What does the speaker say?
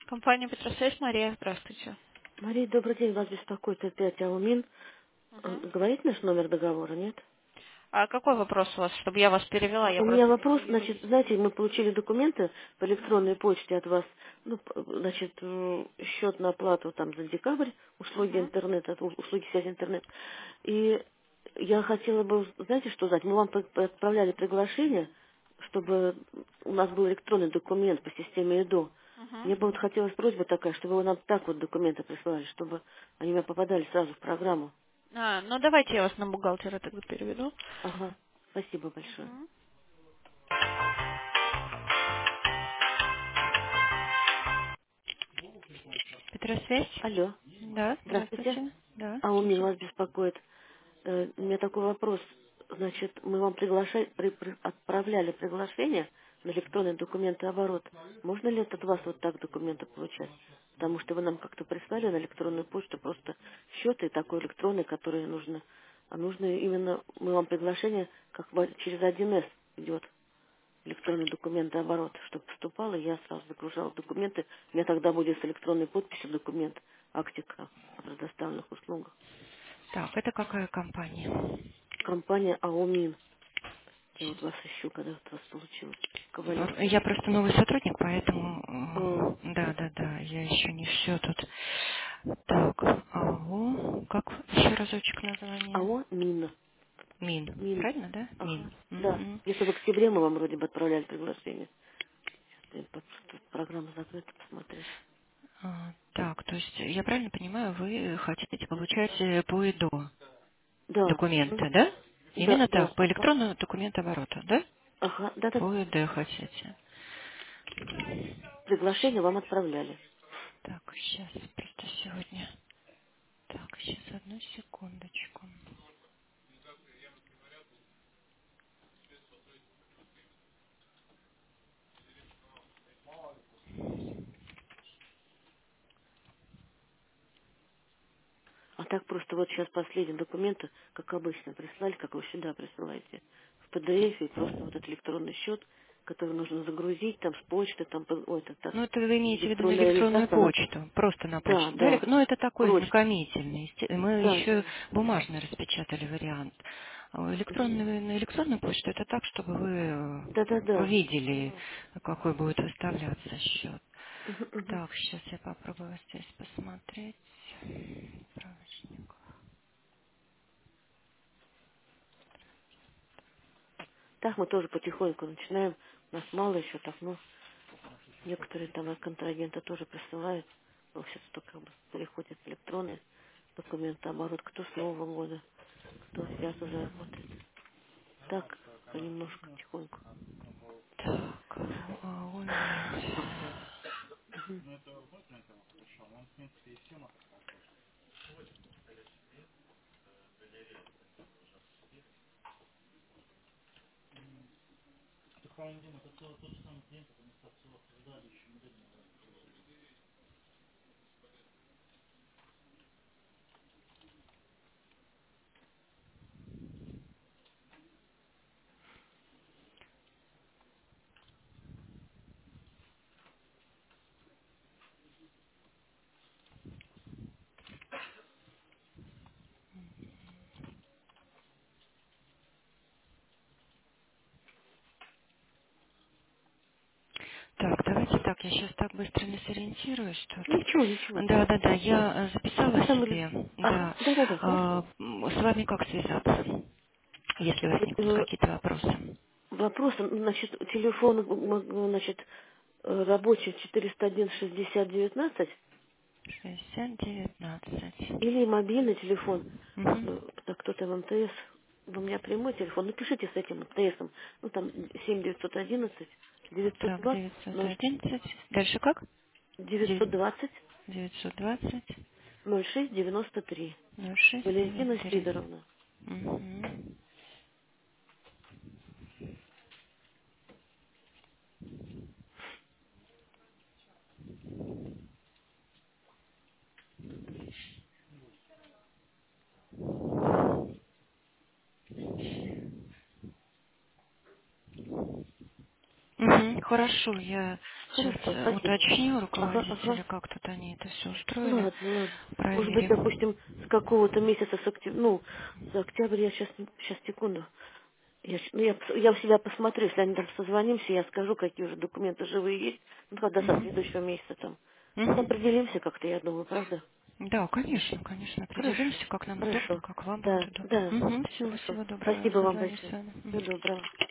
Компания Петросвязь, Мария, здравствуйте. Мария, добрый день. Вас беспокоит опять Аумин. Мгм. Говорит наш номер договора, нет? А какой вопрос у вас, чтобы я вас перевела? Я У меня просто не вопрос, значит, переводитель. знаете, мы получили документы по электронной почте от вас, ну, значит, счет на оплату там за декабрь, услуги Мгм. интернета, услуги связи интернет. И я хотела бы, знаете, что знать, мы вам отправляли приглашение, чтобы у нас был электронный документ по системе ЭДО. Мгм. Мне бы вот хотелось просьба такая, чтобы вы нам так вот документы присылали, чтобы они у меня попадали сразу в программу. Ну давайте я вас на бухгалтера тогда переведу. Ага, спасибо большое. Мгм. Петросвязь? Алло, Да, здравствуйте. здравствуйте. Да, А у меня слушаю. вас беспокоит. У меня такой вопрос. Значит, мы вам отправляли приглашение на электронный документооборот. Можно ли от вас вот так документы получать? Потому что вы нам как-то прислали на электронную почту просто счеты такой электронный, который нужно. А нужно именно, мы вам приглашение как бы через 1С идет электронный документооборот, чтобы поступало, я сразу загружала документы. У меня тогда будет с электронной подписью документ актика о предоставленных услугах. Так, это какая компания? Компания АОМИН. Я вот вас ищу, когда вот у вас получилось. Ковалев. Я просто новый сотрудник, поэтому... А, Да, да, да, я еще не все тут. Так, АО, как еще разочек название? АО МИН. Мин, МИН. правильно, да? Ага. Мин. Да. Мгм. Где-то в октябре мы вам вроде бы отправляли приглашение. Тут программа закрыта, посмотреть. Так, то есть я правильно понимаю, вы хотите получать по ИДО Да. документы, да? Да, Именно да. так, по электронному документообороту, да? Ага. Да-да. По ИД хотите. Приглашение вам отправляли. Так, сейчас, просто сегодня. Так, сейчас, одну секундочку. А так просто вот сейчас последние документы, как обычно, прислали, как вы сюда присылаете. В PDF и просто вот этот электронный счет, который нужно загрузить там с почты, там, ой, это так, Ну, это вы имеете в виду на электронная электронную реализация, она, почту, просто на да, почту, да? да, Ну, это такой прочь, ознакомительный. Мы да, еще бумажно распечатали вариант. А мгм. электронную, на электронную почту это так, чтобы вы Да-да-да, увидели, какой будет выставляться счет. мгм, мгм. Так, сейчас я попробую здесь посмотреть. Справочник. Так мы тоже потихоньку начинаем, нас мало еще так, ну, некоторые там контрагенты тоже присылают, но сейчас только как бы переходят в электронные документы, оборот, кто с Нового года, кто сейчас уже работает. Так, понемножку, потихоньку. Так, момент. Мгм. Так, давайте так, я сейчас так быстро не сориентируюсь тут. Ничего, ничего. Да, да, да, я На записала самом деле, себе, ага, да. да-да-да, хорошо. С вами как связаться, если возникнут какие-то вопросы? Вопрос, значит, телефон, значит, рабочий 401-60-19 6019. или мобильный телефон, Угу. так, кто там МТС, у меня прямой телефон, напишите с этим МТСом, ну там 7911 Так, 920 911. Дальше как? 920 920 06 93. Валентина 0693. Сидоровна. Угу. Хорошо, я сейчас Хорошо, спасибо. уточню Ага, ага. руководителя, как тут они это все устроили. Ладно, ладно. Может быть, Проверим. допустим, с какого-то месяца, ну, за октябрь я сейчас секунду. Я у себя посмотрю, если они там созвонимся, я скажу, какие уже документы живые есть. Ну, когда со Мгм. следующего месяца там. Ну, Мгм. определимся как-то, я думаю, правда? Да, конечно, конечно, Хорошо, определимся, как нам удобно, хорошо. как вам будет Да, удобно. да, Угу. Всего, хорошо. всего доброго, Спасибо вам созвонюсь с большое. вами. Всего Мгм. доброго.